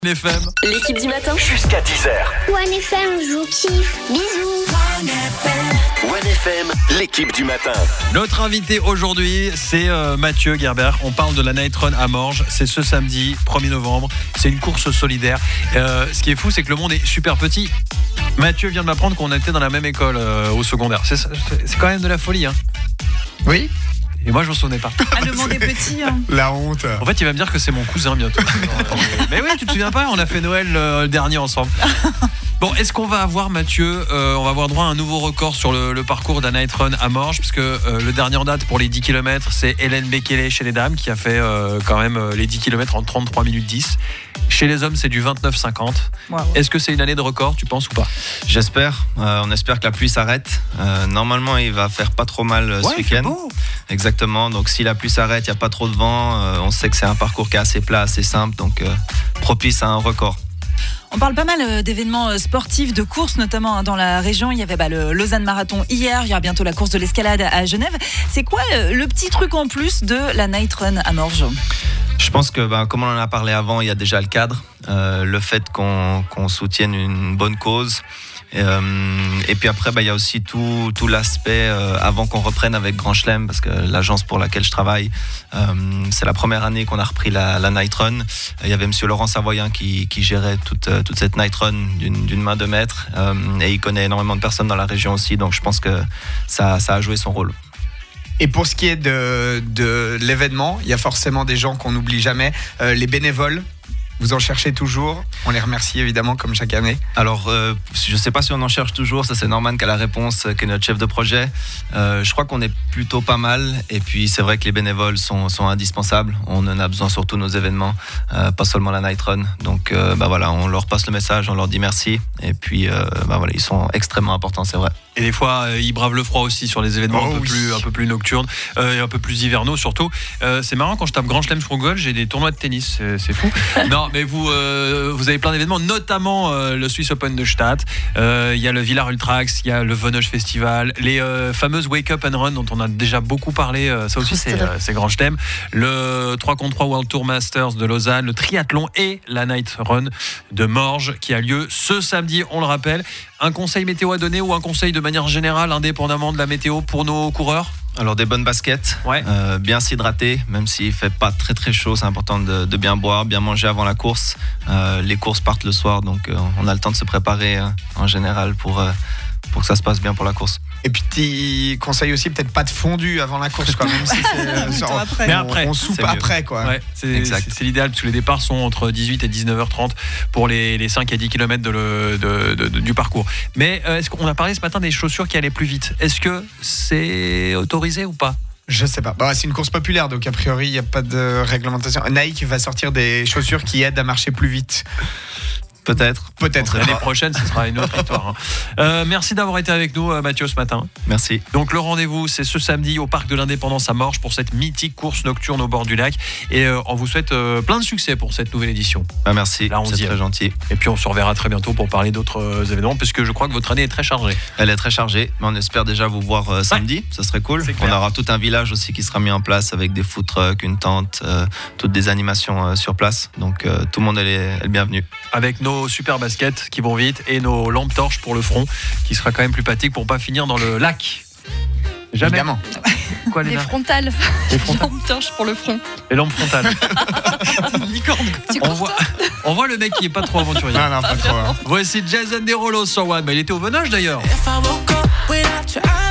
FM. L'équipe du matin. Jusqu'à 10h. One FM, je vous kiffe. Bisous. One FM, l'équipe du matin. Notre invité aujourd'hui, c'est Mathieu Gerber. On parle de la Night Run à Morges. C'est ce samedi 1er novembre. C'est une course solidaire. Ce qui est fou, c'est que le monde est super petit. Mathieu vient de m'apprendre qu'on était dans la même école au secondaire. C'est quand même de la folie, hein. Oui. Et moi, je ne me souvenais pas. Ah, le monde est petit. Hein. La honte. En fait, il va me dire que c'est mon cousin bientôt. Mais oui, tu te souviens pas ? On a fait Noël le dernier ensemble. Bon, est-ce qu'on va avoir, Mathieu, on va avoir droit à un nouveau record sur le parcours d'un Night Run à Morges, puisque le dernier en date pour les 10 km, c'est Hélène Bekele chez les dames, qui a fait quand même les 10 km en 33 minutes 10. Chez les hommes, c'est du 29,50. Wow. Est-ce que c'est une année de record, tu penses, ou pas ? J'espère. On espère que la pluie s'arrête. Normalement, il va faire pas trop mal ce week-end. Beau. Exactement. Donc, si la pluie s'arrête, il n'y a pas trop de vent. On sait que c'est un parcours qui est assez plat, assez simple, donc propice à un record. On parle pas mal d'événements sportifs, de courses, notamment dans la région. Il y avait le Lausanne Marathon hier. Il y aura bientôt la course de l'escalade à Genève. C'est quoi le petit truc en plus de la Night Run à Morges ? Je pense que, comme on en a parlé avant, il y a déjà le cadre, le fait qu'on soutienne une bonne cause. Et puis après, il y a aussi tout l'aspect avant qu'on reprenne avec Grand Chelem, parce que l'agence pour laquelle je travaille, c'est la première année qu'on a repris la Night Run. Il y avait monsieur Laurent Savoyen qui gérait toute cette Night Run d'une main de maître, et il connaît énormément de personnes dans la région aussi, donc je pense que ça a joué son rôle. Et pour ce qui est de l'événement, il y a forcément des gens qu'on n'oublie jamais. Les bénévoles, vous en cherchez toujours. On les remercie évidemment comme chaque année. Alors, je ne sais pas si on en cherche toujours. Ça, c'est Norman qui a la réponse, qui est notre chef de projet. Je crois qu'on est plutôt pas mal. Et puis, c'est vrai que les bénévoles sont indispensables. On en a besoin sur tous nos événements, pas seulement la Night Run. Donc, voilà, on leur passe le message, on leur dit merci. Et puis, voilà, ils sont extrêmement importants, c'est vrai. Et des fois, ils bravent le froid aussi sur les événements un peu plus nocturnes, et un peu plus hivernaux surtout. C'est marrant, quand je tape Grand Chelem sur Google, j'ai des tournois de tennis, c'est fou. Non, mais vous avez plein d'événements, notamment le Swiss Open de Stade. Il y a le Villars Ultrax, il y a le Venoge Festival, les fameuses Wake Up and Run dont on a déjà beaucoup parlé. Ça aussi, c'est Grand Chelem. Le 3x3 World Tour Masters de Lausanne, le triathlon et la Night Run de Morges qui a lieu ce samedi, on le rappelle. Un conseil météo à donner ou un conseil de manière générale, indépendamment de la météo, pour nos coureurs ? Alors, des bonnes baskets, bien s'hydrater, même s'il ne fait pas très très chaud, c'est important de bien boire, bien manger avant la course. Les courses partent le soir, donc on a le temps de se préparer en général pour que ça se passe bien pour la course. Et puis, petit conseil aussi, peut-être pas de fondu avant la course, quoi, même si c'est Mais après, on soupe après, quoi. Ouais, c'est l'idéal, parce que les départs sont entre 18 et 19h30 pour les 5 à 10 km du parcours. Mais est-ce qu'on a parlé ce matin des chaussures qui allaient plus vite ? Est-ce que c'est autorisé ou pas ? Je sais pas. C'est une course populaire, donc a priori, il n'y a pas de réglementation. Nike va sortir des chaussures qui aident à marcher plus vite. Peut-être. L'année prochaine, ce sera une autre histoire. Merci d'avoir été avec nous, Mathieu, ce matin. Merci. Donc, le rendez-vous, c'est ce samedi au Parc de l'Indépendance à Morges pour cette mythique course nocturne au bord du lac. Et on vous souhaite plein de succès pour cette nouvelle édition. Merci, là, c'est très gentil. Et puis, on se reverra très bientôt pour parler d'autres événements, puisque je crois que votre année est très chargée. Elle est très chargée, mais on espère déjà vous voir samedi. Ça serait cool. On aura tout un village aussi qui sera mis en place avec des food trucks, une tente, toutes des animations sur place. Donc, tout le monde est le bienvenu. Avec nos super baskets qui vont vite et nos lampes torches pour le front, qui sera quand même plus pratique pour pas finir dans le lac. Jamais. Évidemment. Quoi, Les frontales. Les frontales. Lampes torches pour le front. Les lampes frontales. On voit le mec qui est pas trop aventurier. Non, pas trop. Voici Jason Derulo sur One. Il était au Venoge d'ailleurs. If I woke up without your eyes